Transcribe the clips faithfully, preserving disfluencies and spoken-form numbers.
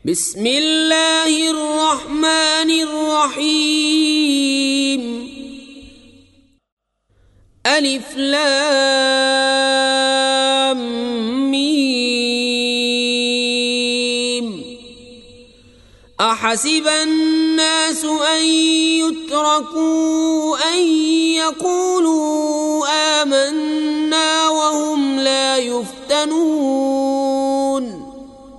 بسم الله الرحمن الرحيم. ألف لام ميم. أحسب الناس أن يتركوا أن يقولوا آمنا وهم لا يفتنون.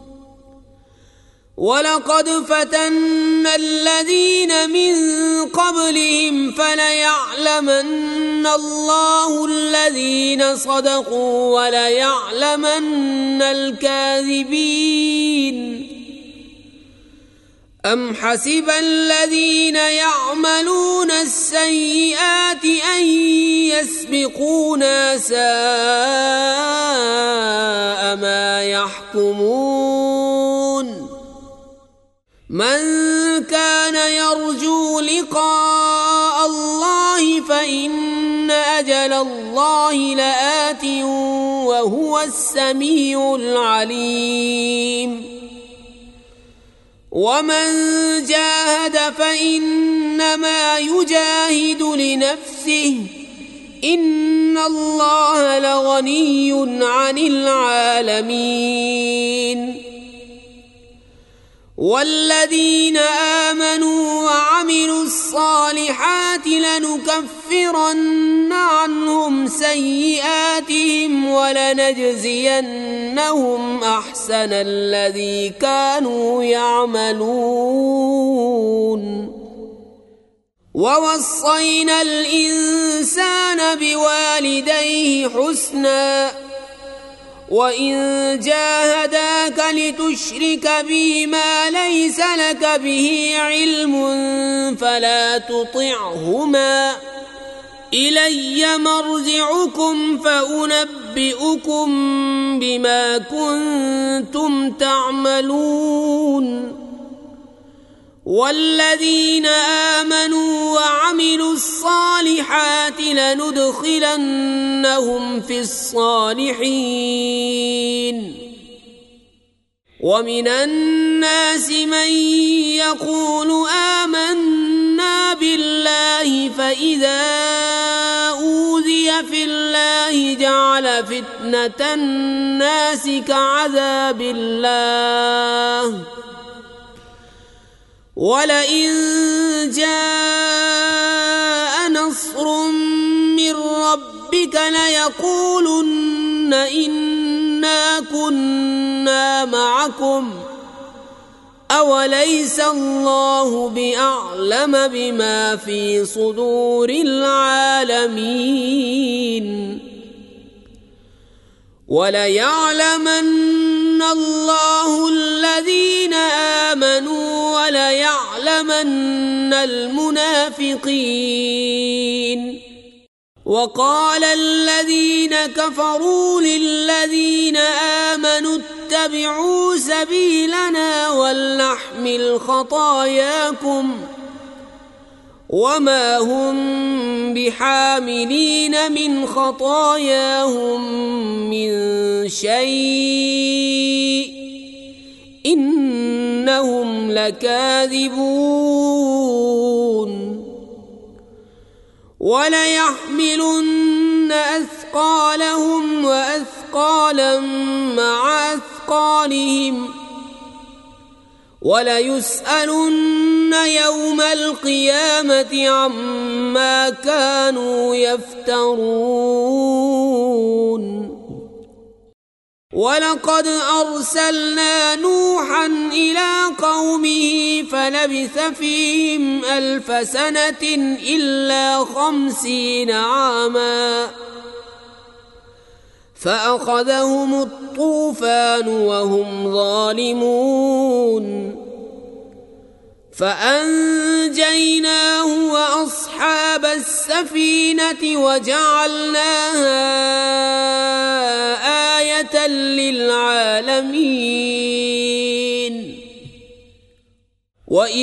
ولقد فتنا الذين من قبلهم فليعلمن الله الذين صدقوا وليعلمن الكاذبين. أم حسب الذين يعملون السيئات أن يسبقونا ساء ما يحكمون. من كان يرجو لقاء الله فإن أجل الله لآت وهو السميع العليم. ومن جاهد فإنما يجاهد لنفسه إن الله لغني عن العالمين. والذين آمنوا وعملوا الصالحات لنكفرن عنهم سيئاتهم ولنجزينهم أحسن الذي كانوا يعملون. ووصينا الإنسان بوالديه حسنا وإن جاهداك لتشرك بي ما ليس لك به علم فلا تطعهما إلي مرجعكم فأنبئكم بما كنتم تعملون. والذين آمنوا وعملوا الصالحات لندخلنهم في الصالحين. ومن الناس من يقول آمنا بالله فإذا أوذي في الله جعل فتنة الناس كعذاب الله. ولئن جاء نصر من ربك ليقولن إنا كنا معكم أوليس الله بأعلم بما في صدور العالمين. وليعلمن الله الذين آمنوا وليعلمن المنافقين. وقال الذين كفروا للذين آمنوا اتبعوا سبيلنا ولنحمل خطاياكم وما هم بحاملين من خطاياهم من شيء إنهم لكاذبون. وليحملن أثقالهم وأثقالا مع أثقالهم وليسألن يوم القيامة عما كانوا يفترون. ولقد أرسلنا نوحا إلى قومه فلبث فيهم ألف سنة إلا خمسين عاما فأخذهم الطوفان وهم ظالمون فأنجيناه وأصحاب السفينة وجعلناها آية للعالمين.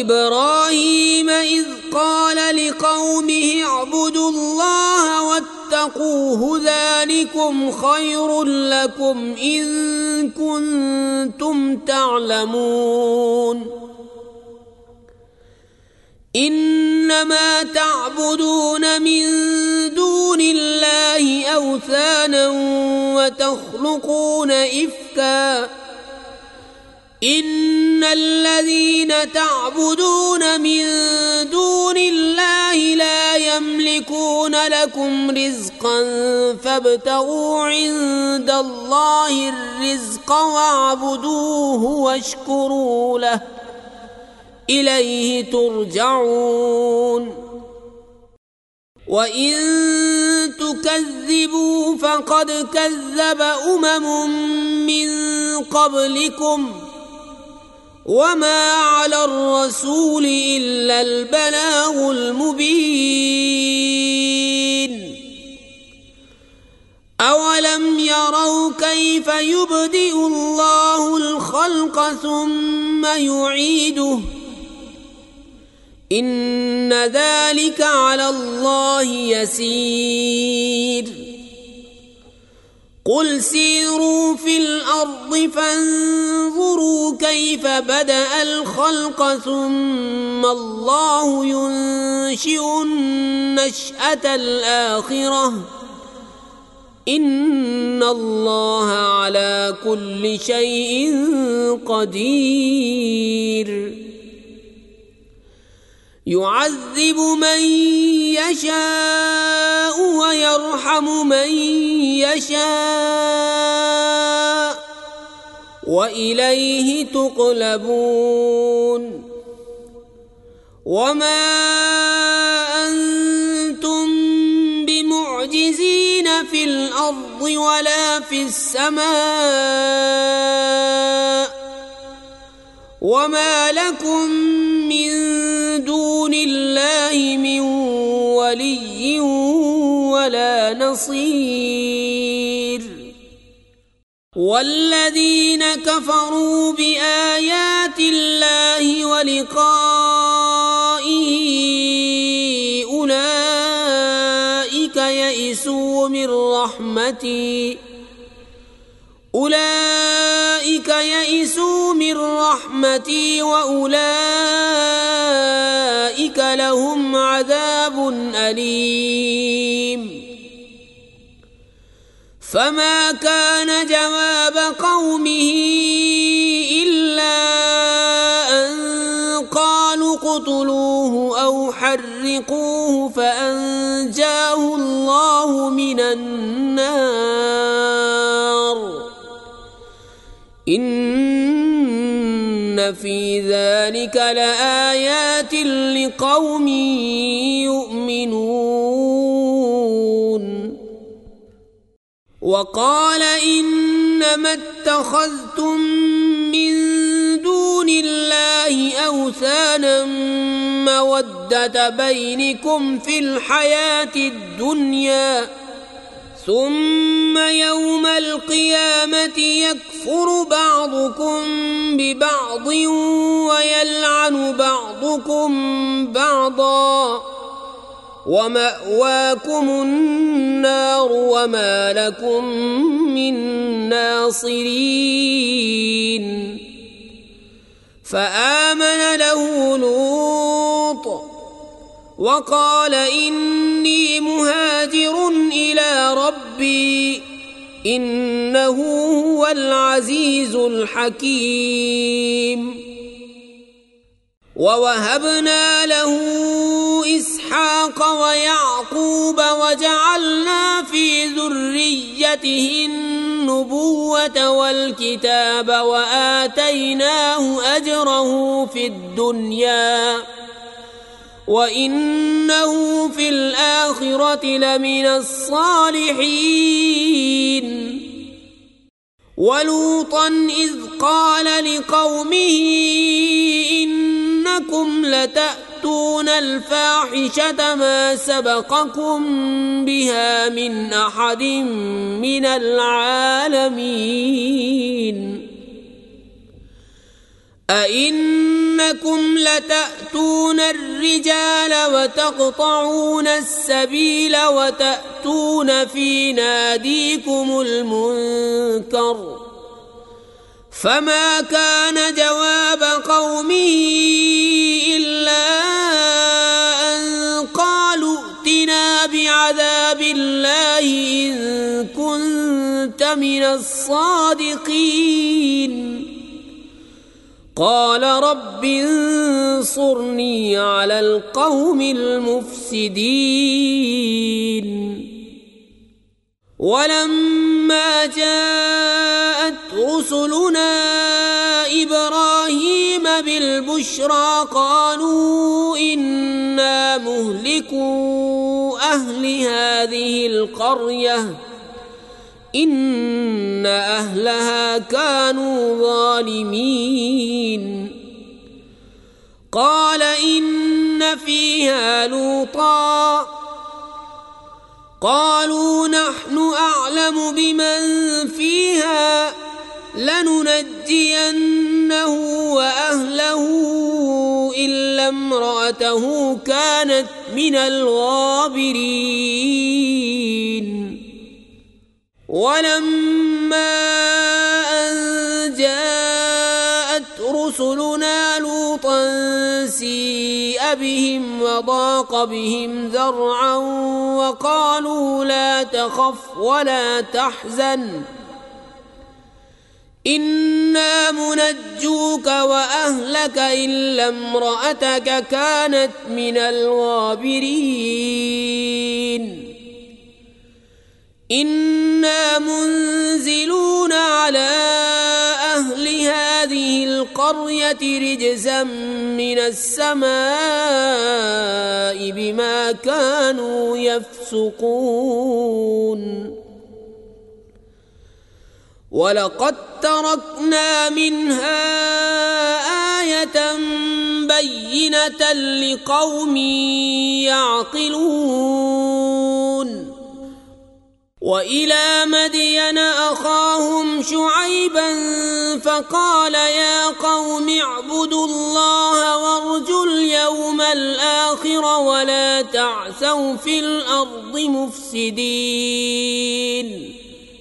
وإبراهيم إذ قال لقومه اعبدوا الله واتقوا واتقوه ذلكم خير لكم إن كنتم تعلمون إنما تعبدون من دون الله أوثانا وتخلقون إفكا إن الذين تعبدون من دون الله لا يملكون لكم رزقا فابتغوا عند الله الرزق واعبدوه واشكروا له إليه ترجعون وإن تكذبوا فقد كذب أمم من قبلكم وما على الرسول إلا البلاغ المبين أولم يروا كيف يبدئ الله الخلق ثم يعيده إن ذلك على الله يسير قل سيروا في الأرض فانظروا كيف بدأ الخلق ثم الله ينشئ النشأة الآخرة إن الله على كل شيء قدير يعذب من يشاء ويرحم من يشاء وإليه تقلبون وما أنتم بمعجزين في الأرض ولا في السماء وما لكم من دون الله من ولي ولا نصير والذين كفروا بآيات الله ولقائه أولئك يئسوا من رحمتي أولئك يئسوا من رحمتي وأولئك لهم عذاب أليم فما كان جواب قومه إلا أن قالوا اقتلوه أو حرقوه فأنجاه الله من النار إن في ذلك لآيات لقوم يؤمنون وقال إنما اتخذتم من دون الله أوثانا مودة بينكم في الحياة الدنيا ثم يوم القيامة يكفر بعضكم ببعض ويلعن بعضكم بعضا ومأواكم النار وما لكم من ناصرين فآمن له لوط وقال إني مهاجر إلى ربي إنه هو العزيز الحكيم ووهبنا له إسحاق ويعقوب وجعلنا في ذريته النبوة والكتاب وآتيناه أجره في الدنيا وإنه في الآخرة لمن الصالحين ولوطا إذ قال لقومه إنكم لتأتون الفاحشة ما سبقكم بها من أحد من العالمين أئنكم لتأتون الرجال وتقطعون السبيل وتأتون تأتون في ناديكم المنكر فما كان جواب قومه إلا أن قالوا ائتنا بعذاب الله إن كنت من الصادقين قال رب انصرني على القوم المفسدين ولما جاءت رسلنا إبراهيم بالبشرى قالوا إنا مهلكو أهل هذه القرية إن أهلها كانوا ظالمين قال إن فيها لوطا قالوا نحن أعلم بمن فيها لننجينه وأهله إلا امرأته كانت من الغابرين ولما أن جاءت رسلنا لوطا سيء بهم وضاق بهم ذرعا وقالوا لا تخف ولا تحزن إنا منجوك وأهلك إلا امرأتك كانت من الغابرين إنا منزلون على أهل هذه القرية رجزا من السماء بما كانوا يفسقون ولقد تركنا منها آية بينة لقوم يعقلون وإلى مدين أخاهم شعيبا فقال يا قوم اعبدوا الله وارجوا اليوم الآخر ولا تعثوا في الأرض مفسدين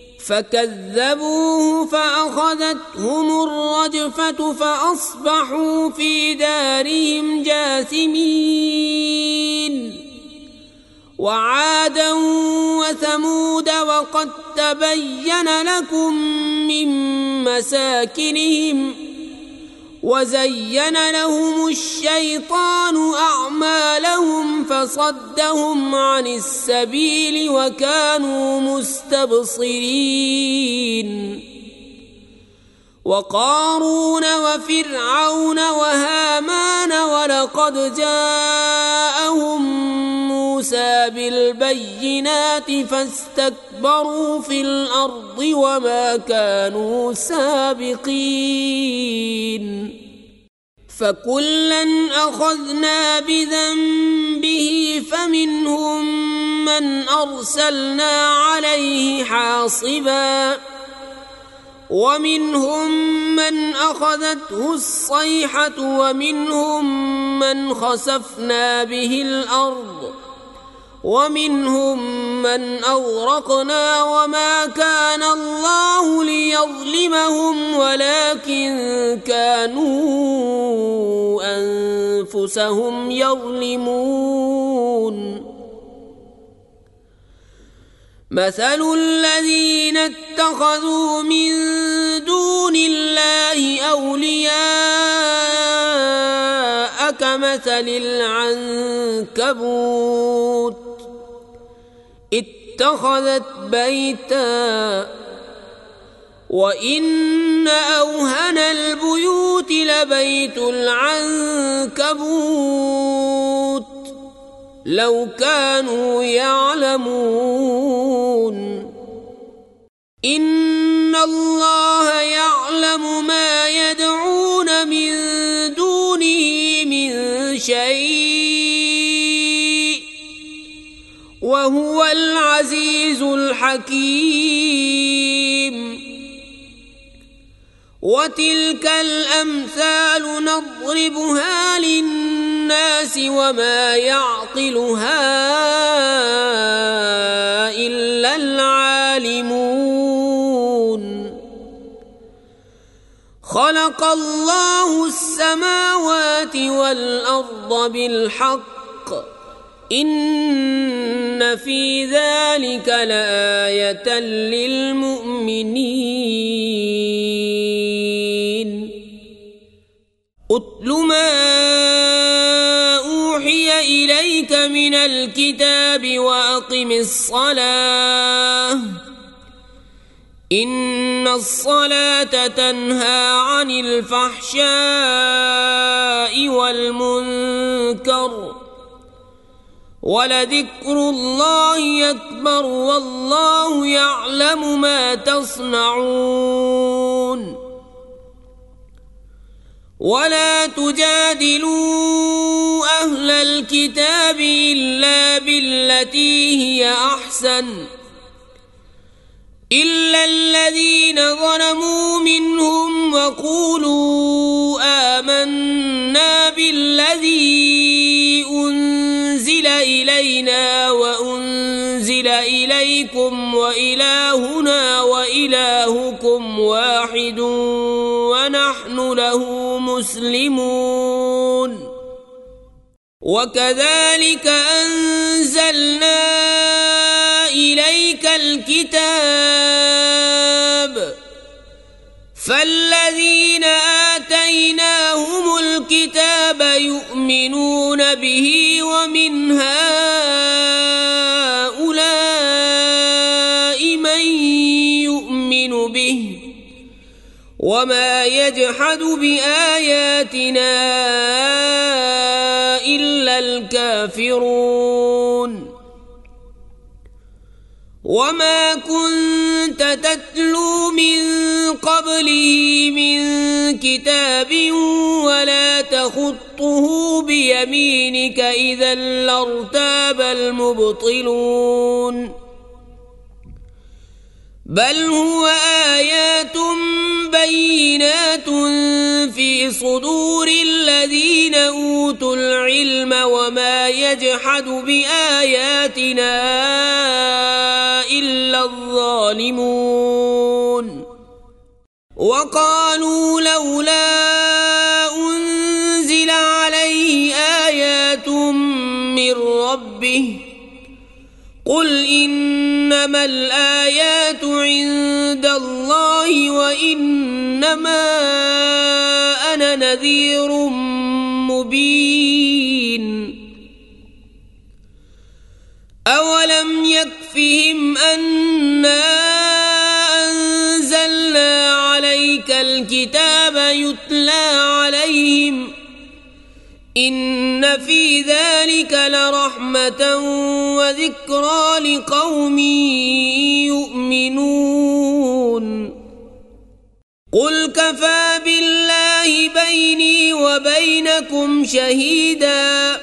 فكذبوه فأخذتهم الرجفة فأصبحوا في دارهم جاثمين وعادا وثمود وقد تبين لكم من مساكنهم وزين لهم الشيطان أعمالهم فصدهم عن السبيل وكانوا مستبصرين وقارون وفرعون وهامان ولقد جاءهم موسى بالبينات فاستكبروا في الأرض وما كانوا سابقين فكلا أخذنا بذنبه فمنهم من أرسلنا عليه حاصبا ومنهم من أخذته الصيحة ومنهم من خسفنا به الأرض ومنهم من أغرقنا وما كان الله ليظلمهم ولكن كانوا أنفسهم يظلمون مثل الذين اتخذوا من دون الله أولياء كمثل العنكبوت اتخذت بيتا وإن أوهن البيوت لبيت العنكبوت لو كانوا يعلمون إن الله يعلم ما يدعون من دونه من شيء وهو العزيز الحكيم وتلك الأمثال نضربها للناس وما يعقلها إلا العالمون. خلق الله السماوات والأرض بالحق إن في ذلك لآية للمؤمنين. أتل ما أوحي إليك من الكتاب وأقم الصلاة إن الصلاة تنهى عن الفحشاء والمنكر ولذكر الله أكبر والله يعلم ما تصنعون. ولا تجادلوا أهل الكتاب إلا بالتي هي أحسن إلا الذين ظلموا منهم وقولوا آمنا بالذي أنزل إلينا وأنزل إليكم وإلهنا وإلهكم واحد ونحن له مسلمون. وكذلك أنزلنا إليك الكتاب فالذين آتيناهم الكتاب يؤمنون به ومن هؤلاء من يؤمن به وما يجحد بآياتنا إلا الكافرون. وما كنت تتلو من قبله من كتاب ولا تخطه بيمينك إذا لارتاب المبطلون. بل هو آيات بينات في صدور الذين أوتوا العلم وما يجحد بآياتنا إلا الظالمون. وقالوا لولا أنزل عليه آيات من ربه قل إنما الآيات عند الله وإنما أنا نذير مبين. أولم يكفهم أنا أنزلنا عليك الكتاب يتلى عليهم إن في ذلك لرحمة وذكرى لقوم يؤمنون. قل كفى بالله بيني وبينكم شهيدا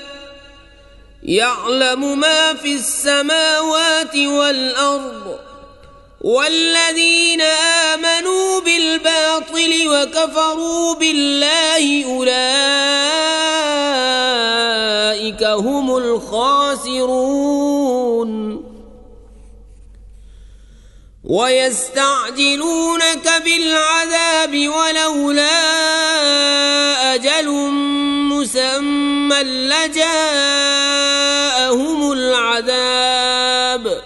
يعلم ما في السماوات والأرض والذين آمنوا بالباطل وكفروا بالله أولئك هم الخاسرون. ويستعجلونك بالعذاب ولولا أجل مسمى لجاءهم العذاب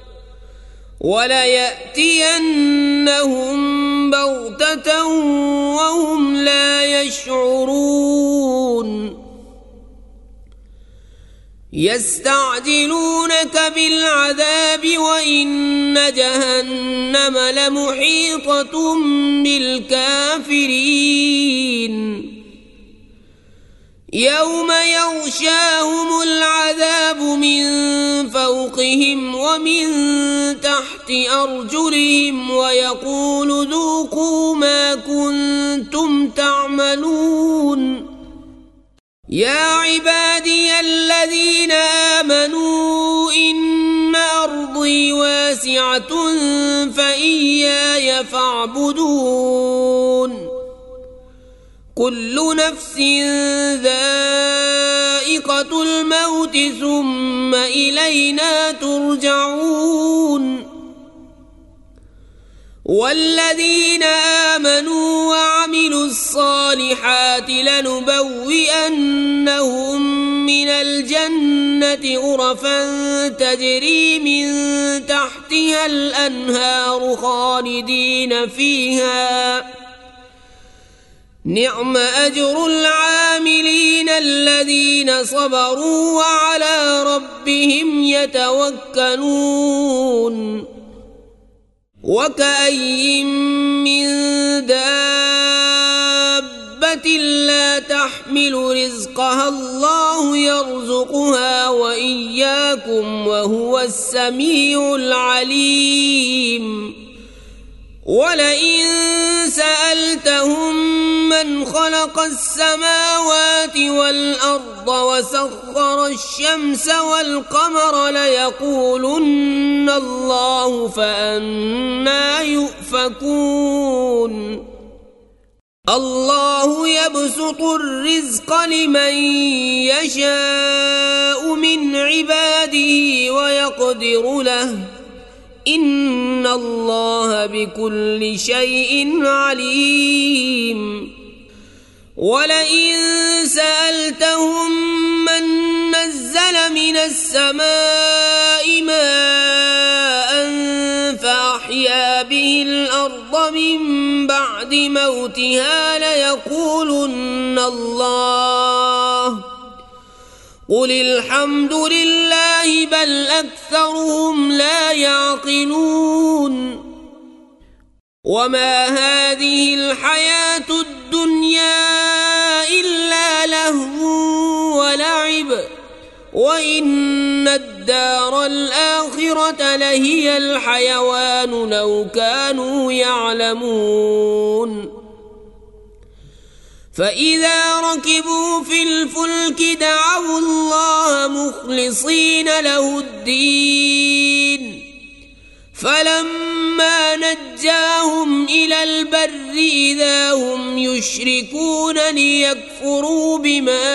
وليأتينهم بغتة وهم لا يشعرون. يستعجلونك بالعذاب وإن جهنم لمحيطة بالكافرين. يوم يغشاهم العذاب من فوقهم ومن تحت أرجلهم ويقول ذوقوا ما كنتم تعملون. يا عبادي الذين آمنوا إن أرضي واسعة فإياي فاعبدون. كل نفس ذائقة الموت ثم إلينا ترجعون والذين آمنوا وعملوا الصالحات لنبوئنهم من الجنة غرفا تجري من تحتها الأنهار خالدين فيها نعم أجر العاملين الذين صبروا وعلى ربهم يتوكلون وكأي من دابة لا تحمل رزقها الله يرزقها وإياكم وهو السميع العليم ولئن سألتهم من خلق السماوات والأرض وسخر الشمس والقمر ليقولن الله فأنى يؤفكون الله يبسط الرزق لمن يشاء من عباده ويقدر له إن الله بكل شيء عليم ولئن سألتهم من نزل من السماء ماء فأحيا به الأرض من بعد موتها ليقولن الله قل الحمد لله بل أكثرهم لا يعقلون وما هذه الحياة الدنيا إلا لهو ولعب وإن الدار الآخرة لهي الحيوان لو كانوا يعلمون فإذا ركبوا في الفلك دعوا الله مخلصين له الدين فلما نجاهم إلى البر إذا هم يشركون ليكفروا بما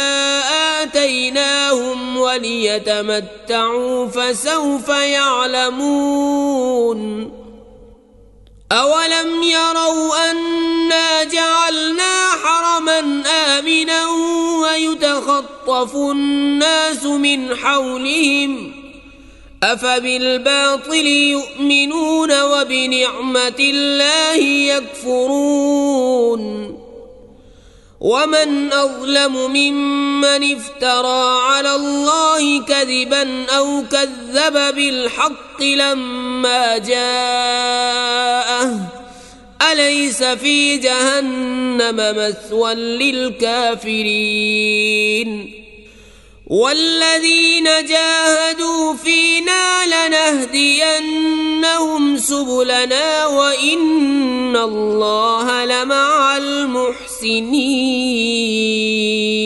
آتيناهم وليتمتعوا فسوف يعلمون أولم يروا أنا جعلنا حرما آمنا ويتخطف الناس من حولهم أفبالباطل يؤمنون وبنعمة الله يكفرون ومن أظلم ممن افترى على الله كذبا أو كذب بالحق لما جاءه أليس في جهنم مثوى للكافرين والذين جاهدوا فينا لنهدينهم سبلنا وإن الله لمع المحسنين.